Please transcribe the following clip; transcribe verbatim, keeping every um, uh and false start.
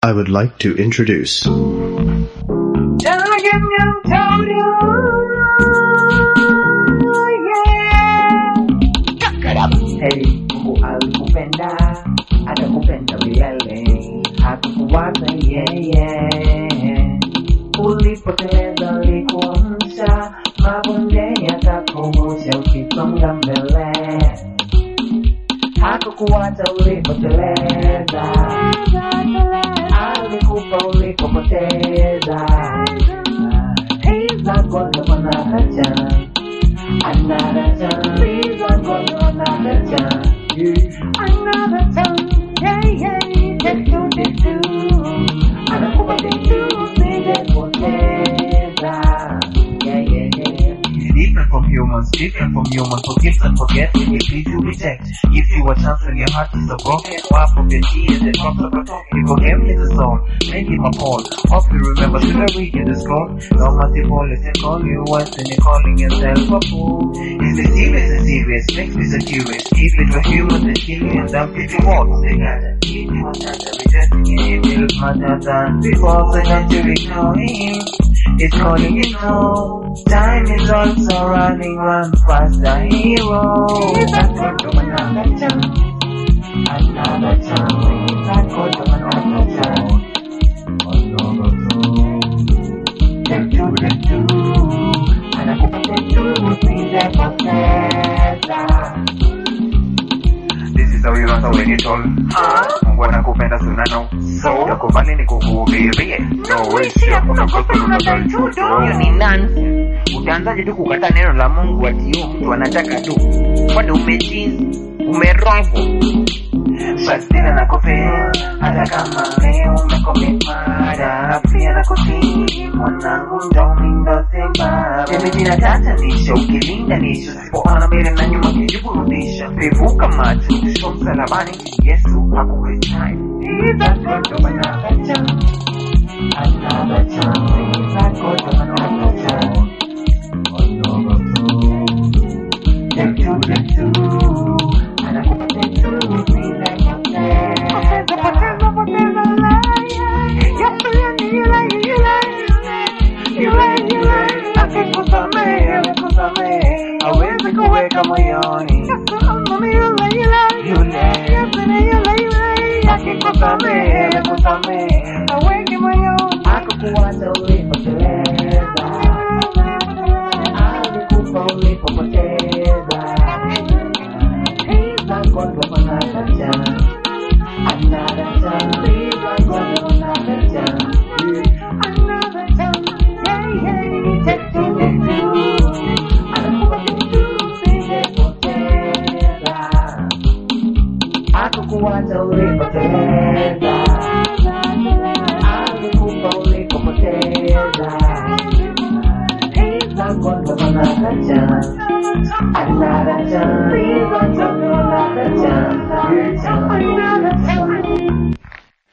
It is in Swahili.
I would like to introduce Heri Mungu alikupenda, atakupenda milele, hakukuwacha yeye. Ulipoteleza alikuamsha, mabondeni atakumbusha ukisonga mbele. Hakukuwacha ulipoteleza, alikupa ulipopoteza. He's not gonna another chance, another chance. He's not gonna another chance, another chance. Yeah, yeah, just do this too. Anakupa vitu usijepoteza. Yeah, yeah, yeah. Different from humans, different from humans. Forgive and forget, if you reject. If you a chance when your heart is so broken, far from your tears and from the bottom. You forgive me the soul, make him a call. Hope you remember, should I read you the scroll? No matter what, listen, call you once and you're calling yourself a fool. Is it serious and serious? Makes me so curious. If it were humans and killing and dump it, you won't say that. If you want to reject him, it looks much than before, so don't you ignore him. It's calling you home. Time is also running, run faster, hero. He's not going to another chance, another chance. He's not going to another chance, another chance. Them two, them two. Anakupa them two, usijepoteza. This is how you run away you told. Mungu anakupenda sana no. So utakubali ni kukuhubirie. No way shia kuna kosa unadai chudo. Hiyo ni nonsense. Utaanzaje tu kukata neno la Mungu ati huyo mtu anataka tu. Kwani umechizi, umerogwa. Bastina na kufea, hata kama leo umecommit murder. Pia na kutii, mwanangu ndo mindo sema. Mimi jina tatanisha, ukilinganisha. Sipoona mbele na nyuma kijiburudisha. Pevuka macho, kisho msalabani Yesu hakuhitaji. He's not going to another chance, another chance. He's not going to another chance, another chance. Them two, them two. Anakupa them two, usijepoteza. Poteza, poteza, lie. Yaani you lie, you lie, you lie, you lie. Akikusamehe, akikusamehe, hawezi kuweka moyoni. Yaani you lie, you lie, you lie. Yaani you lie, you lie. Akikusamehe, akikusamehe, hawezi moyoni. Hakukuwacha ulipoteleza, alikupa ulipopoteza. He's not going to another chance, another chance. He's not going to another chance, another chance. Yeah, yeah, just do this too. Anakupa vitu usijepoteza. Hakukuwacha ulipoteza, alikupa ulipopoteza. He's not going to another chance, another chance. He's not going to another chance, another chance.